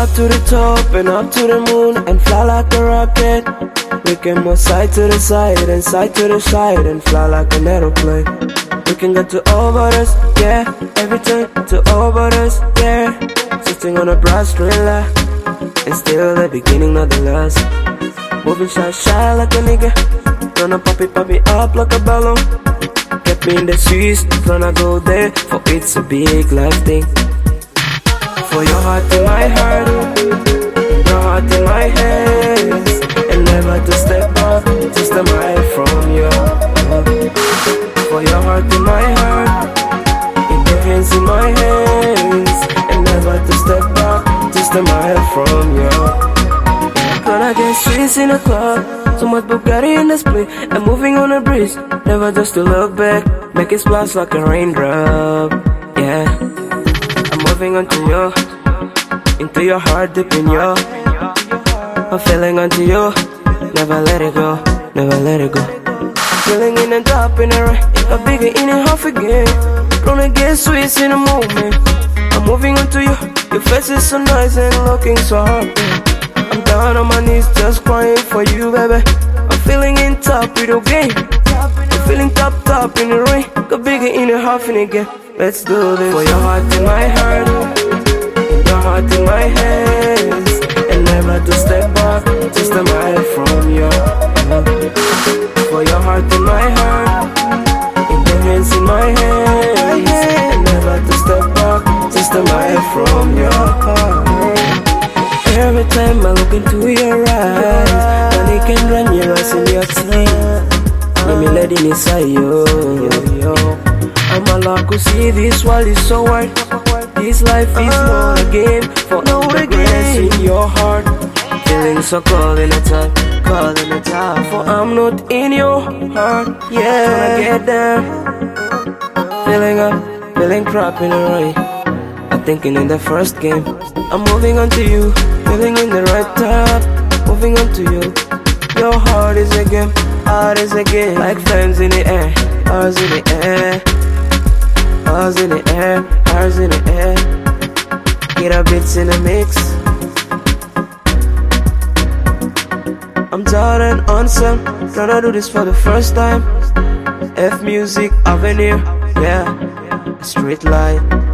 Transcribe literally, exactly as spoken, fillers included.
up to the top and up to the moon and fly like a rocket. We can move side to the side and side to the side and fly like an aeroplane. We can get to all borders, yeah. Everything to all borders, yeah. Sitting on a brass thriller, and still the beginning, not the last. Moving shy, shy like a nigga. Gonna pop it, pop it up like a balloon. Kept me in the Swiss, gonna go there, for it's a big life thing. For your heart in my heart, your heart in my hands, and never to step back, just a mile from you. For your heart in my heart, in your hands in my hands, and never to step back, just a mile from you. Gonna get Swiss in the club, so much Bugatti in the split, and moving on a breeze, never just to look back, make it splash like a raindrop, yeah. I'm moving onto you, into your heart, deep in you. I'm feeling onto you, never let it go, never let it go. Feeling in and drop in the right, a bigger in and half again. Gonna get Swiss in a moment. I'm moving onto you, your face is so nice and looking so hard. I'm down on my knees, just crying for you, baby. I'm feeling in top with the game. I'm feeling top, top in the rain. Go bigger in the half and again. Let's do this. For your heart in my heart, your heart in my hands, and never to step back, just a mile from you. For your heart in my heart, in your hands in my hands, and never to step back, just a mile from you. Every time I look into your eyes, money can run your eyes in your teeth. Let me let it inside you. I'm allowed to see this world is so wide. This life is not a game for no regrets in your heart. Feeling so cold in the top, cold in the top. For I'm not in your heart, yeah. Gonna get down, feeling up, feeling crap in the rain. I'm thinking in the first game. I'm moving on to you, feeling in the right top, moving on to you. Your heart is a game, heart is a game. Like flames in the air, ours in the air. Ours in the air, ours in the air. Get our bits in the mix. I'm Jordan Onsen, gonna do this for the first time. F Music Avenue, yeah. Street light.